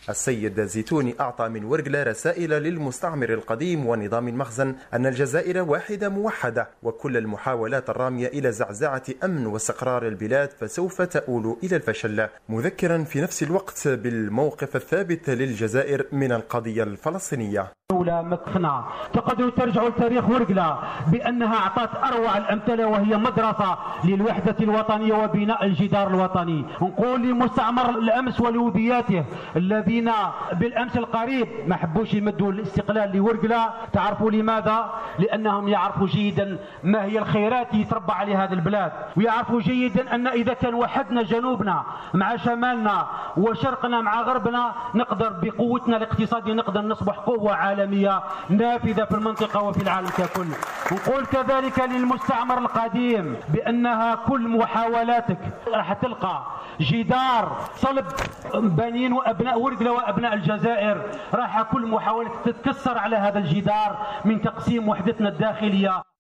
السيد زيتوني أعطى من ورقلة رسائل للمستعمر القديم ونظام المخزن أن الجزائر واحدة موحدة، وكل المحاولات الرامية إلى زعزعة أمن واستقرار البلاد فسوف تؤول إلى الفشل، مذكرا في نفس الوقت بالموقف الثابت للجزائر من القضية الفلسطينية. دولة مكفنة تقدروا ترجعوا لتاريخ ورقلة بأنها أعطت أروع الأمثلة وهي مدرسة للوحدة الوطنية وبناء الجدار الوطني. نقول لمستعمر الأمس ولوبياته الذين بالأمس القريب ما حبوش يمدوا الاستقلال لورقلة، تعرفوا لماذا؟ لأنهم يعرفوا جيدا ما هي الخيرات يتربى عليها هذه البلاد، ويعرفوا جيدا أن إذا كان وحدنا جنوبنا مع شمالنا وشرقنا مع غربنا نقدر بقوتنا الاقتصادية نقدر نصبح قوة عالمية نافذة في المنطقة وفي العالم ككل. نقول كذلك للمستعمر القديم بأنها كل محاولاتك راح تلقى جدار صلب بنين وأبناء ورقلة وأبناء الجزائر، راح كل محاولة تتكسر على هذا الجدار من تقسيم وحدتنا الداخلية.